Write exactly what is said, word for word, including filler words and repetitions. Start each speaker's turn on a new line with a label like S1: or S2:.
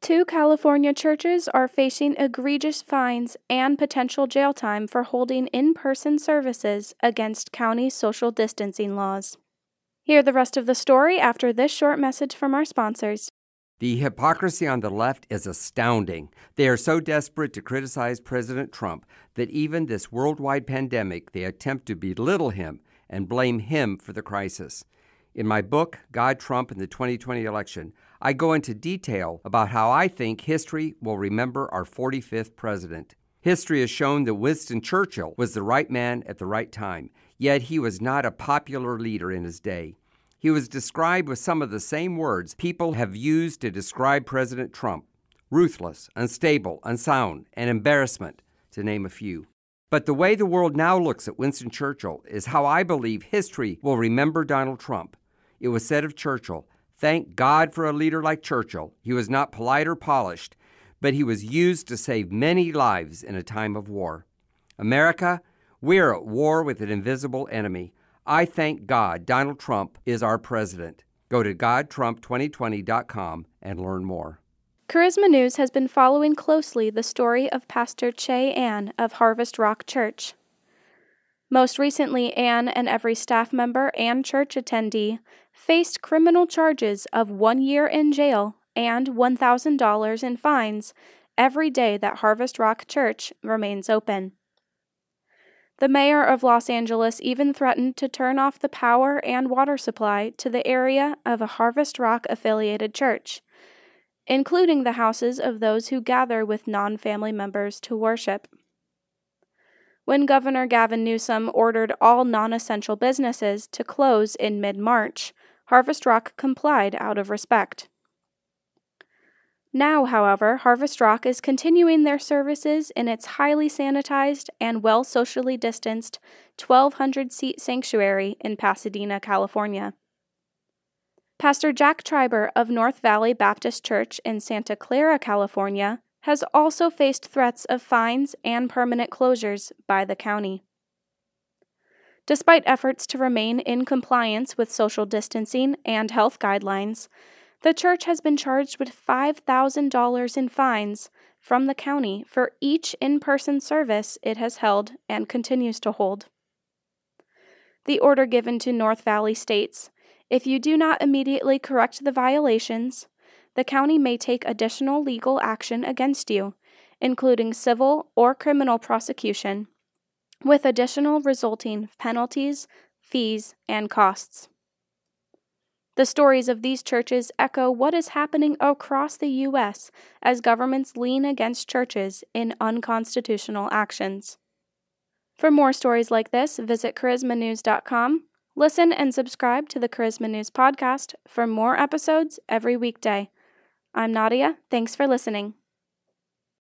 S1: Two California churches are facing egregious fines and potential jail time for holding in-person services against county social distancing laws. Hear the rest of the story after this short message from our sponsors.
S2: The hypocrisy on the left is astounding. They are so desperate to criticize President Trump that even this worldwide pandemic, they attempt to belittle him and blame him for the crisis. In my book, God, Trump, and the twenty twenty Election, I go into detail about how I think history will remember our forty-fifth president. History has shown that Winston Churchill was the right man at the right time, yet he was not a popular leader in his day. He was described with some of the same words people have used to describe President Trump: ruthless, unstable, unsound, and embarrassment, to name a few. But the way the world now looks at Winston Churchill is how I believe history will remember Donald Trump. It was said of Churchill, "Thank God for a leader like Churchill. He was not polite or polished, but he was used to save many lives in a time of war." America, we're at war with an invisible enemy. I thank God Donald Trump is our president. Go to God Trump twenty twenty dot com and learn more.
S1: Charisma News has been following closely the story of Pastor Che Ann of Harvest Rock Church. Most recently, Ann and every staff member and church attendee faced criminal charges of one year in jail and one thousand dollars in fines every day that Harvest Rock Church remains open. The mayor of Los Angeles even threatened to turn off the power and water supply to the area of a Harvest Rock-affiliated church, including the houses of those who gather with non-family members to worship. When Governor Gavin Newsom ordered all non-essential businesses to close in mid-March, Harvest Rock complied out of respect. Now, however, Harvest Rock is continuing their services in its highly sanitized and well-socially distanced twelve hundred seat sanctuary in Pasadena, California. Pastor Jack Triber of North Valley Baptist Church in Santa Clara, California, has also faced threats of fines and permanent closures by the county. Despite efforts to remain in compliance with social distancing and health guidelines, the church has been charged with five thousand dollars in fines from the county for each in-person service it has held and continues to hold. The order given to North Valley states, "If you do not immediately correct the violations, the county may take additional legal action against you, including civil or criminal prosecution, with additional resulting penalties, fees, and costs." The stories of these churches echo what is happening across the U S as governments lean against churches in unconstitutional actions. For more stories like this, visit charisma news dot com. Listen and subscribe to the Charisma News podcast for more episodes every weekday. I'm Nadia. Thanks for listening.